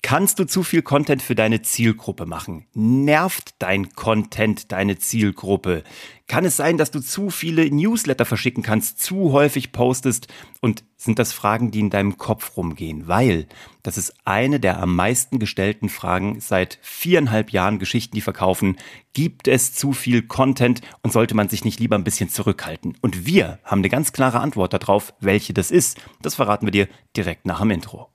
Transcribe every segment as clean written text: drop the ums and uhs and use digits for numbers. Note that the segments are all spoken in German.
Kannst du zu viel Content für deine Zielgruppe machen? Nervt dein Content deine Zielgruppe? Kann es sein, dass du zu viele Newsletter verschicken kannst, zu häufig postest? Und sind das Fragen, die in deinem Kopf rumgehen? Weil das ist eine der am meisten gestellten Fragen seit 4,5 Jahren Geschichten, die verkaufen. Gibt es zu viel Content und sollte man sich nicht lieber ein bisschen zurückhalten? Und wir haben eine ganz klare Antwort darauf, welche das ist. Das verraten wir dir direkt nach dem Intro.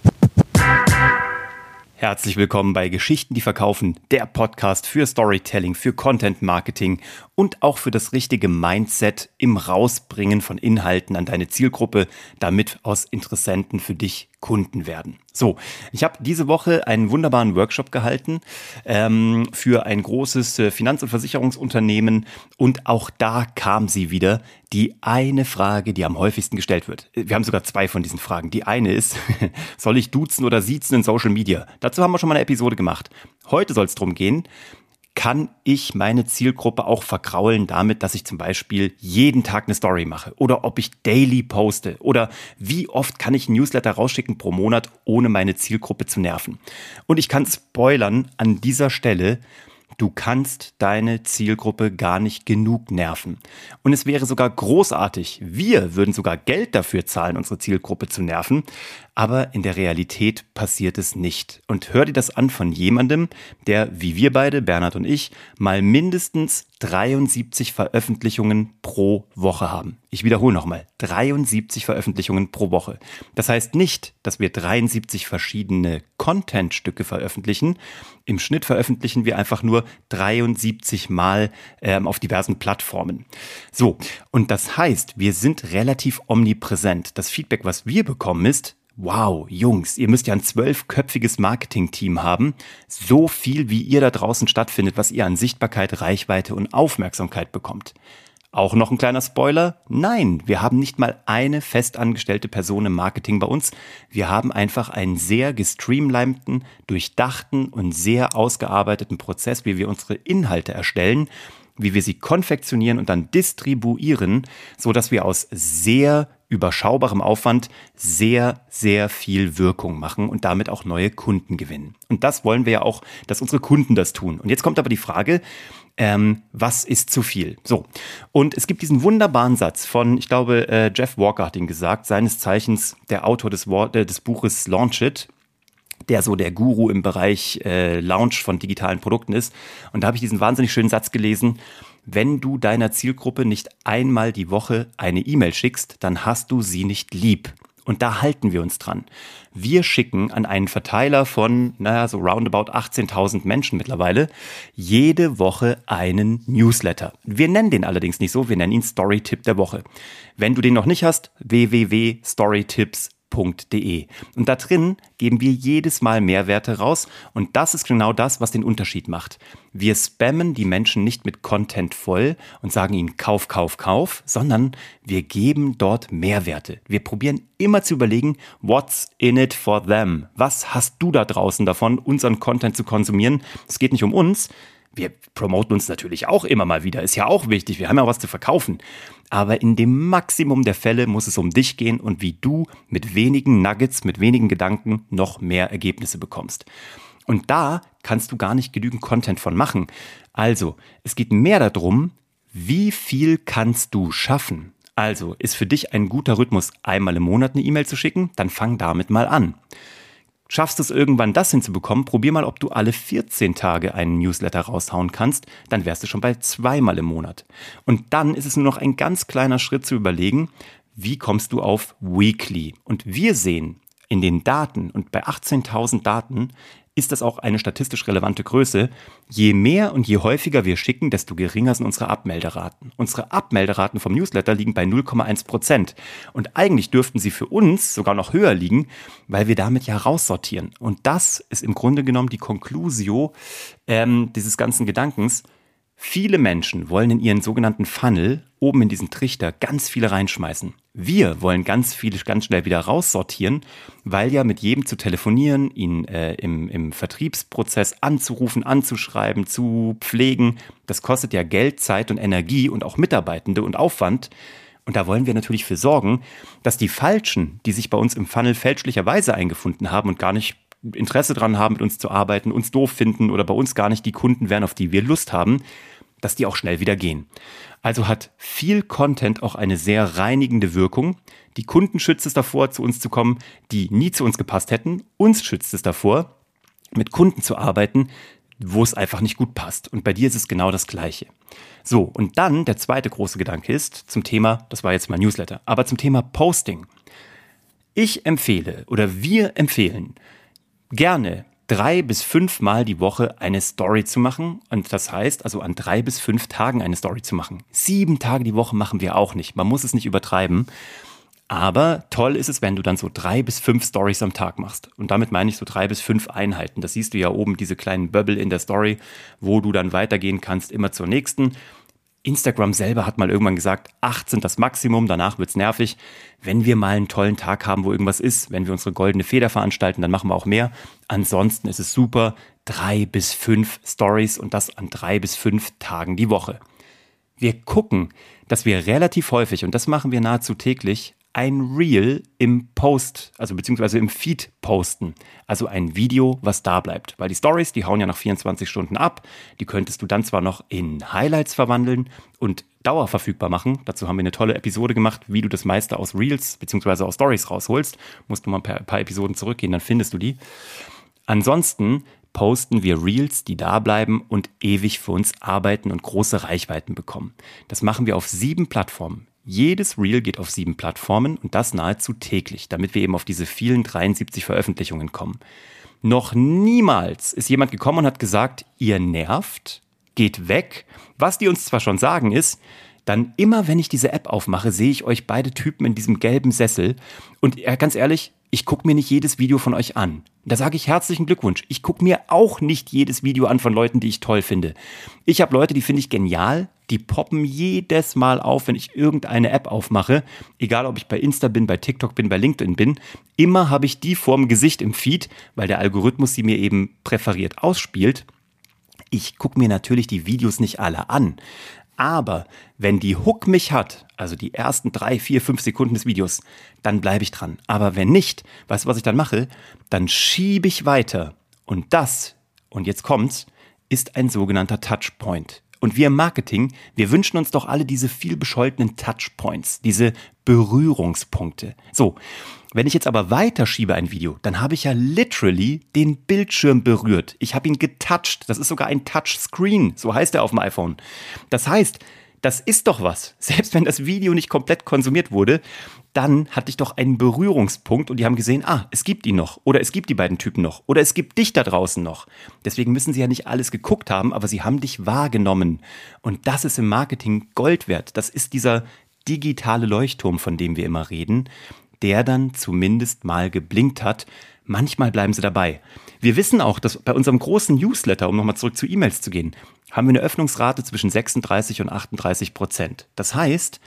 Herzlich willkommen bei Geschichten, die verkaufen, der Podcast für Storytelling, für Content Marketing und auch für das richtige Mindset im Rausbringen von Inhalten an deine Zielgruppe, damit aus Interessenten für dich Kunden werden. So, ich habe diese Woche einen wunderbaren Workshop gehalten für ein großes Finanz- und Versicherungsunternehmen und auch da kam sie wieder, die eine Frage, die am häufigsten gestellt wird. Wir haben sogar 2 von diesen Fragen. Die eine ist, soll ich duzen oder siezen in Social Media? Dazu haben wir schon mal eine Episode gemacht. Heute soll es darum gehen, kann ich meine Zielgruppe auch verkraulen damit, dass ich zum Beispiel jeden Tag eine Story mache oder ob ich daily poste oder wie oft kann ich ein Newsletter rausschicken pro Monat, ohne meine Zielgruppe zu nerven. Und ich kann spoilern an dieser Stelle, du kannst deine Zielgruppe gar nicht genug nerven. Und es wäre sogar großartig, wir würden sogar Geld dafür zahlen, unsere Zielgruppe zu nerven, aber in der Realität passiert es nicht. Und hör dir das an von jemandem, der, wie wir beide, Bernhard und ich, mal mindestens 73 Veröffentlichungen pro Woche haben. Ich wiederhole nochmal, 73 Veröffentlichungen pro Woche. Das heißt nicht, dass wir 73 verschiedene Contentstücke veröffentlichen. Im Schnitt veröffentlichen wir einfach nur 73 Mal auf diversen Plattformen. So, und das heißt, wir sind relativ omnipräsent. Das Feedback, was wir bekommen, ist: Wow, Jungs, ihr müsst ja ein 12-köpfiges Marketing-Team haben. So viel, wie ihr da draußen stattfindet, was ihr an Sichtbarkeit, Reichweite und Aufmerksamkeit bekommt. Auch noch ein kleiner Spoiler: Nein, wir haben nicht mal eine festangestellte Person im Marketing bei uns. Wir haben einfach einen sehr gestreamlinten, durchdachten und sehr ausgearbeiteten Prozess, wie wir unsere Inhalte erstellen, wie wir sie konfektionieren und dann distribuieren, so dass wir aus sehr überschaubarem Aufwand sehr, sehr viel Wirkung machen und damit auch neue Kunden gewinnen. Und das wollen wir ja auch, dass unsere Kunden das tun. Und jetzt kommt aber die Frage, was ist zu viel? So, und es gibt diesen wunderbaren Satz von, ich glaube, Jeff Walker hat ihn gesagt, seines Zeichens der Autor des Buches Launch It, der so der Guru im Bereich Launch von digitalen Produkten ist. Und da habe ich diesen wahnsinnig schönen Satz gelesen: Wenn du deiner Zielgruppe nicht einmal die Woche eine E-Mail schickst, dann hast du sie nicht lieb. Und da halten wir uns dran. Wir schicken an einen Verteiler von, so roundabout 18.000 Menschen mittlerweile, jede Woche einen Newsletter. Wir nennen den allerdings nicht so, wir nennen ihn Storytip der Woche. Wenn du den noch nicht hast, www.storytips.de. Und da drin geben wir jedes Mal Mehrwerte raus und das ist genau das, was den Unterschied macht. Wir spammen die Menschen nicht mit Content voll und sagen ihnen Kauf, Kauf, Kauf, sondern wir geben dort Mehrwerte. Wir probieren immer zu überlegen, what's in it for them? Was hast du da draußen davon, unseren Content zu konsumieren? Es geht nicht um uns. Wir promoten uns natürlich auch immer mal wieder, ist ja auch wichtig, wir haben ja was zu verkaufen. Aber in dem Maximum der Fälle muss es um dich gehen und wie du mit wenigen Nuggets, mit wenigen Gedanken noch mehr Ergebnisse bekommst. Und da kannst du gar nicht genügend Content von machen. Also, es geht mehr darum, wie viel kannst du schaffen? Also, ist für dich ein guter Rhythmus, einmal im Monat eine E-Mail zu schicken? Dann fang damit mal an. Schaffst du es irgendwann, das hinzubekommen, probier mal, ob du alle 14 Tage einen Newsletter raushauen kannst, dann wärst du schon bei 2-mal im Monat. Und dann ist es nur noch ein ganz kleiner Schritt zu überlegen, wie kommst du auf Weekly? Und wir sehen in den Daten, und bei 18.000 Daten ist das auch eine statistisch relevante Größe, je mehr und je häufiger wir schicken, desto geringer sind unsere Abmelderaten. Unsere Abmelderaten vom Newsletter liegen bei 0,1%. Und eigentlich dürften sie für uns sogar noch höher liegen, weil wir damit ja raussortieren. Und das ist im Grunde genommen die Conclusio dieses ganzen Gedankens. Viele Menschen wollen in ihren sogenannten Funnel, oben in diesen Trichter, ganz viele reinschmeißen. Wir wollen ganz viele ganz schnell wieder raussortieren, weil ja mit jedem zu telefonieren, ihn im Vertriebsprozess anzurufen, anzuschreiben, zu pflegen, das kostet ja Geld, Zeit und Energie und auch Mitarbeitende und Aufwand. Und da wollen wir natürlich für sorgen, dass die Falschen, die sich bei uns im Funnel fälschlicherweise eingefunden haben und gar nicht Interesse dran haben, mit uns zu arbeiten, uns doof finden oder bei uns gar nicht die Kunden wären, auf die wir Lust haben, dass die auch schnell wieder gehen. Also hat viel Content auch eine sehr reinigende Wirkung. Die Kunden schützt es davor, zu uns zu kommen, die nie zu uns gepasst hätten. Uns schützt es davor, mit Kunden zu arbeiten, wo es einfach nicht gut passt. Und bei dir ist es genau das Gleiche. So, und dann der zweite große Gedanke ist zum Thema, das war jetzt mein Newsletter, aber zum Thema Posting. Ich empfehle oder wir empfehlen gerne 3 bis 5 Mal die Woche eine Story zu machen. Und das heißt, also an 3 bis 5 Tagen eine Story zu machen. 7 Tage die Woche machen wir auch nicht. Man muss es nicht übertreiben. Aber toll ist es, wenn du dann so 3 bis 5 Stories am Tag machst. Und damit meine ich so 3 bis 5 Einheiten. Das siehst du ja oben, diese kleinen Bubble in der Story, wo du dann weitergehen kannst, immer zur nächsten. Instagram selber hat mal irgendwann gesagt, 8 sind das Maximum, danach wird's nervig. Wenn wir mal einen tollen Tag haben, wo irgendwas ist, wenn wir unsere goldene Feder veranstalten, dann machen wir auch mehr. Ansonsten ist es super, 3 bis 5 Stories und das an 3 bis 5 Tagen die Woche. Wir gucken, dass wir relativ häufig, und das machen wir nahezu täglich, ein Reel im Post, also beziehungsweise im Feed posten. Also ein Video, was da bleibt. Weil die Stories, die hauen ja nach 24 Stunden ab. Die könntest du dann zwar noch in Highlights verwandeln und dauerverfügbar machen. Dazu haben wir eine tolle Episode gemacht, wie du das meiste aus Reels beziehungsweise aus Stories rausholst. Musst du mal ein paar Episoden zurückgehen, dann findest du die. Ansonsten posten wir Reels, die da bleiben und ewig für uns arbeiten und große Reichweiten bekommen. Das machen wir auf 7 Plattformen. Jedes Reel geht auf 7 Plattformen und das nahezu täglich, damit wir eben auf diese vielen 73 Veröffentlichungen kommen. Noch niemals ist jemand gekommen und hat gesagt, ihr nervt, geht weg. Was die uns zwar schon sagen ist, dann immer, wenn ich diese App aufmache, sehe ich euch beide Typen in diesem gelben Sessel. Und ganz ehrlich, ich gucke mir nicht jedes Video von euch an. Da sage ich herzlichen Glückwunsch. Ich gucke mir auch nicht jedes Video an von Leuten, die ich toll finde. Ich habe Leute, die finde ich genial. Die poppen jedes Mal auf, wenn ich irgendeine App aufmache. Egal, ob ich bei Insta bin, bei TikTok bin, bei LinkedIn bin. Immer habe ich die vorm Gesicht im Feed, weil der Algorithmus sie mir eben präferiert ausspielt. Ich gucke mir natürlich die Videos nicht alle an. Aber wenn die Hook mich hat, also die ersten 3, 4, 5 Sekunden des Videos, dann bleibe ich dran. Aber wenn nicht, weißt du, was ich dann mache? Dann schiebe ich weiter. Und das, und jetzt kommt's, ist ein sogenannter Touchpoint. Und wir im Marketing, wir wünschen uns doch alle diese viel bescholtenen Touchpoints, diese Berührungspunkte. So, wenn ich jetzt aber weiterschiebe ein Video, dann habe ich ja literally den Bildschirm berührt. Ich habe ihn getoucht. Das ist sogar ein Touchscreen, so heißt er auf dem iPhone. Das heißt, das ist doch was. Selbst wenn das Video nicht komplett konsumiert wurde, dann hatte ich doch einen Berührungspunkt und die haben gesehen, es gibt ihn noch oder es gibt die beiden Typen noch oder es gibt dich da draußen noch. Deswegen müssen sie ja nicht alles geguckt haben, aber sie haben dich wahrgenommen. Und das ist im Marketing Gold wert. Das ist dieser digitale Leuchtturm, von dem wir immer reden, der dann zumindest mal geblinkt hat. Manchmal bleiben sie dabei. Wir wissen auch, dass bei unserem großen Newsletter, um nochmal zurück zu E-Mails zu gehen, haben wir eine Öffnungsrate zwischen 36% und 38%. Das heißt,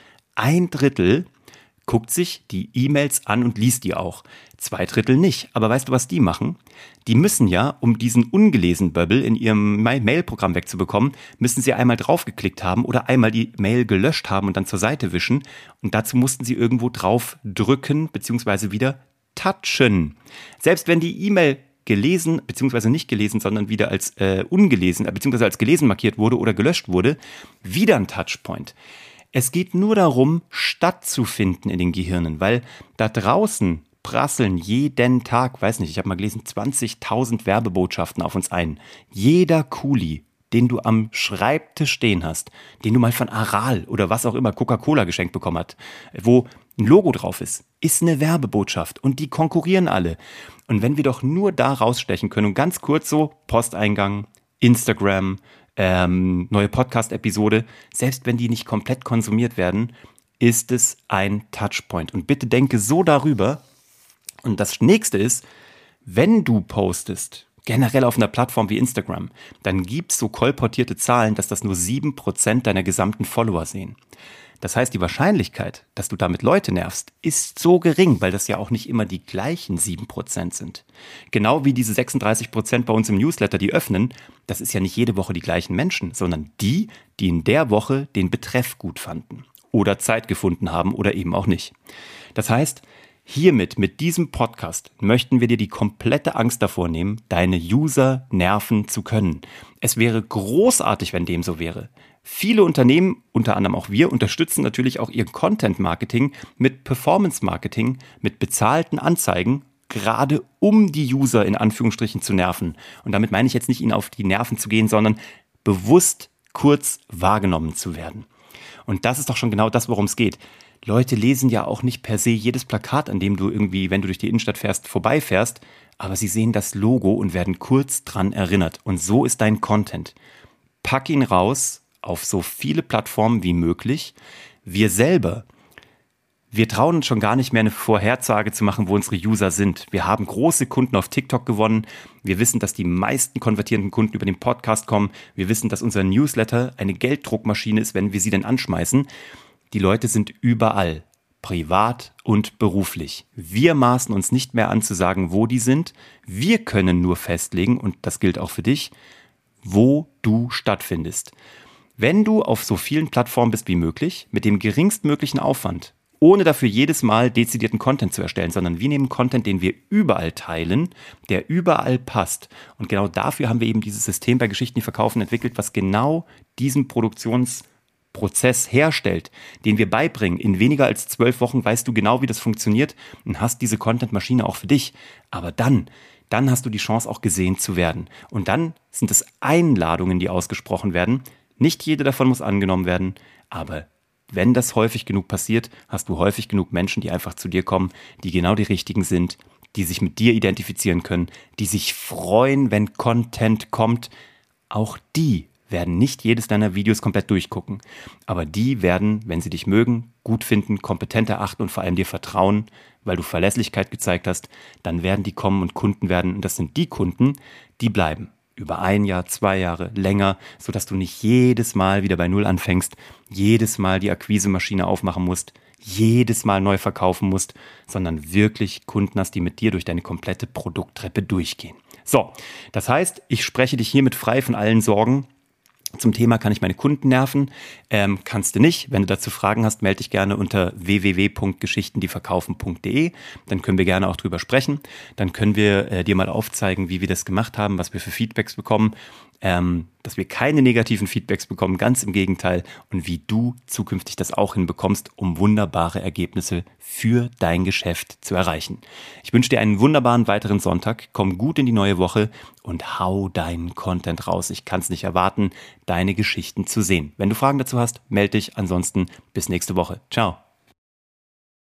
1/3 guckt sich die E-Mails an und liest die auch. 2/3 nicht. Aber weißt du, was die machen? Die müssen ja, um diesen ungelesen Bubble in ihrem Mail-Programm wegzubekommen, müssen sie einmal draufgeklickt haben oder einmal die Mail gelöscht haben und dann zur Seite wischen. Und dazu mussten sie irgendwo drauf drücken bzw. wieder touchen. Selbst wenn die E-Mail gelesen, beziehungsweise nicht gelesen, sondern wieder als ungelesen, beziehungsweise als gelesen markiert wurde oder gelöscht wurde, wieder ein Touchpoint. Es geht nur darum, stattzufinden in den Gehirnen, weil da draußen prasseln jeden Tag, weiß nicht, ich habe mal gelesen, 20.000 Werbebotschaften auf uns ein. Jeder Kuli, den du am Schreibtisch stehen hast, den du mal von Aral oder was auch immer Coca-Cola geschenkt bekommen hast, wo ein Logo drauf ist eine Werbebotschaft und die konkurrieren alle. Und wenn wir doch nur da rausstechen können und ganz kurz so Posteingang, Instagram, neue Podcast-Episode, selbst wenn die nicht komplett konsumiert werden, ist es ein Touchpoint. Und bitte denke so darüber. Und das nächste ist, wenn du postest, generell auf einer Plattform wie Instagram, dann gibt es so kolportierte Zahlen, dass das nur 7% deiner gesamten Follower sehen. Das heißt, die Wahrscheinlichkeit, dass du damit Leute nervst, ist so gering, weil das ja auch nicht immer die gleichen 7% sind. Genau wie diese 36% bei uns im Newsletter, die öffnen, das ist ja nicht jede Woche die gleichen Menschen, sondern die in der Woche den Betreff gut fanden oder Zeit gefunden haben oder eben auch nicht. Das heißt, Hiermit, mit diesem Podcast, möchten wir dir die komplette Angst davor nehmen, deine User nerven zu können. Es wäre großartig, wenn dem so wäre. Viele Unternehmen, unter anderem auch wir, unterstützen natürlich auch ihr Content-Marketing mit Performance-Marketing, mit bezahlten Anzeigen, gerade um die User in Anführungsstrichen zu nerven. Und damit meine ich jetzt nicht, ihnen auf die Nerven zu gehen, sondern bewusst kurz wahrgenommen zu werden. Und das ist doch schon genau das, worum es geht. Leute lesen ja auch nicht per se jedes Plakat, an dem du irgendwie, wenn du durch die Innenstadt fährst, vorbeifährst, aber sie sehen das Logo und werden kurz dran erinnert. Und so ist dein Content. Pack ihn raus auf so viele Plattformen wie möglich. Wir selber, wir trauen uns schon gar nicht mehr eine Vorhersage zu machen, wo unsere User sind. Wir haben große Kunden auf TikTok gewonnen. Wir wissen, dass die meisten konvertierenden Kunden über den Podcast kommen. Wir wissen, dass unser Newsletter eine Gelddruckmaschine ist, wenn wir sie denn anschmeißen. Die Leute sind überall, privat und beruflich. Wir maßen uns nicht mehr an zu sagen, wo die sind. Wir können nur festlegen, und das gilt auch für dich, wo du stattfindest. Wenn du auf so vielen Plattformen bist wie möglich, mit dem geringstmöglichen Aufwand, ohne dafür jedes Mal dezidierten Content zu erstellen, sondern wir nehmen Content, den wir überall teilen, der überall passt. Und genau dafür haben wir eben dieses System bei Geschichten, die verkaufen, entwickelt, was genau diesen Produktionsprozess herstellt, den wir beibringen. In weniger als 12 Wochen weißt du genau, wie das funktioniert und hast diese Content-Maschine auch für dich. Aber dann hast du die Chance, auch gesehen zu werden. Und dann sind es Einladungen, die ausgesprochen werden. Nicht jede davon muss angenommen werden, aber wenn das häufig genug passiert, hast du häufig genug Menschen, die einfach zu dir kommen, die genau die richtigen sind, die sich mit dir identifizieren können, die sich freuen, wenn Content kommt. Auch die werden nicht jedes deiner Videos komplett durchgucken, aber die werden, wenn sie dich mögen, gut finden, kompetent erachten und vor allem dir vertrauen, weil du Verlässlichkeit gezeigt hast, dann werden die kommen und Kunden werden, und das sind die Kunden, die bleiben. Über 1 Jahr, 2 Jahre, länger, sodass du nicht jedes Mal wieder bei Null anfängst, jedes Mal die Akquisemaschine aufmachen musst, jedes Mal neu verkaufen musst, sondern wirklich Kunden hast, die mit dir durch deine komplette Produkttreppe durchgehen. So, das heißt, ich spreche dich hiermit frei von allen Sorgen. Zum Thema, kann ich meine Kunden nerven? Kannst du nicht. Wenn du dazu Fragen hast, melde dich gerne unter www.geschichtendieverkaufen.de. Dann können wir gerne auch drüber sprechen. Dann können wir dir mal aufzeigen, wie wir das gemacht haben, was wir für Feedbacks bekommen, dass wir keine negativen Feedbacks bekommen, ganz im Gegenteil, und wie du zukünftig das auch hinbekommst, um wunderbare Ergebnisse für dein Geschäft zu erreichen. Ich wünsche dir einen wunderbaren weiteren Sonntag, komm gut in die neue Woche und hau deinen Content raus. Ich kann es nicht erwarten, deine Geschichten zu sehen. Wenn du Fragen dazu hast, melde dich. Ansonsten bis nächste Woche. Ciao.